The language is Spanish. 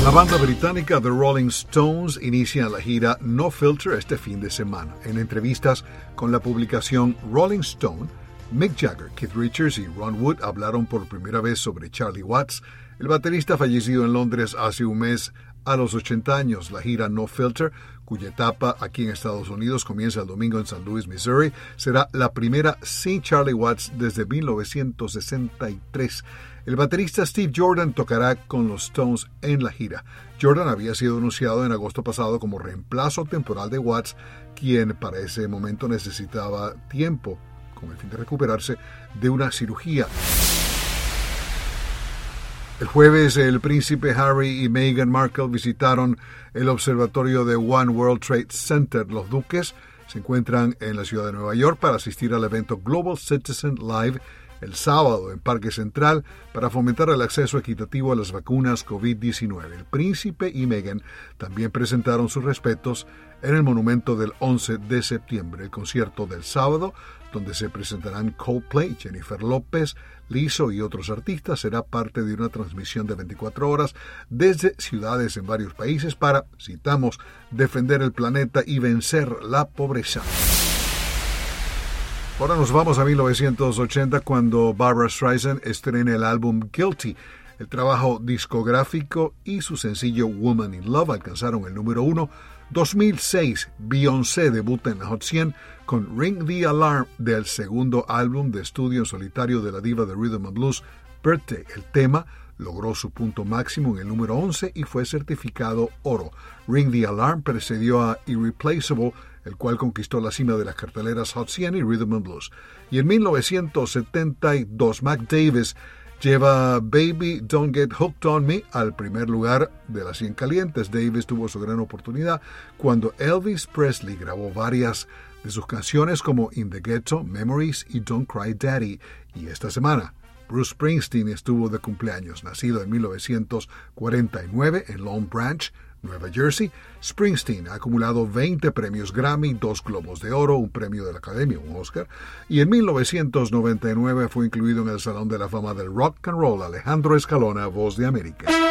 La banda británica The Rolling Stones inicia la gira No Filter este fin de semana. En entrevistas con la publicación Rolling Stone, Mick Jagger, Keith Richards y Ron Wood hablaron por primera vez sobre Charlie Watts, el baterista fallecido en Londres hace un mes a los 80 años. La gira No Filter, cuya etapa aquí en Estados Unidos comienza el domingo en St. Louis, Missouri, será la primera sin Charlie Watts desde 1963. El baterista Steve Jordan tocará con los Stones en la gira. Jordan había sido anunciado en agosto pasado como reemplazo temporal de Watts, quien para ese momento necesitaba tiempo con el fin de recuperarse de una cirugía. El jueves, el príncipe Harry y Meghan Markle visitaron el observatorio de One World Trade Center. Los duques se encuentran en la ciudad de Nueva York para asistir al evento Global Citizen Live el sábado en Parque Central para fomentar el acceso equitativo a las vacunas COVID-19. El príncipe y Meghan también presentaron sus respetos en el monumento del 11 de septiembre. El concierto del sábado, donde se presentarán Coldplay, Jennifer López, Lizzo y otros artistas, será parte de una transmisión de 24 horas desde ciudades en varios países para, citamos, defender el planeta y vencer la pobreza. Ahora nos vamos a 1980 cuando Barbra Streisand estrena el álbum Guilty. El trabajo discográfico y su sencillo Woman in Love alcanzaron el número 1. 2006, Beyoncé debuta en la Hot 100 con Ring the Alarm del segundo álbum de estudio en solitario de la diva de Rhythm and Blues, Birthday. El tema logró su punto máximo en el número 11 y fue certificado oro. Ring the Alarm precedió a Irreplaceable, el cual conquistó la cima de las carteleras Hot 100 y Rhythm and Blues. Y en 1972, Mac Davis lleva Baby Don't Get Hooked on Me al primer lugar de las 100 calientes. Davis tuvo su gran oportunidad cuando Elvis Presley grabó varias de sus canciones como In the Ghetto, Memories y Don't Cry Daddy. Y esta semana, Bruce Springsteen estuvo de cumpleaños. Nacido en 1949 en Long Branch, Nueva Jersey, Springsteen ha acumulado 20 premios Grammy, 2 Globos de Oro, un premio de la Academia, un Oscar, y en 1999 fue incluido en el Salón de la Fama del Rock and Roll. Alejandro Escalona, Voz de América.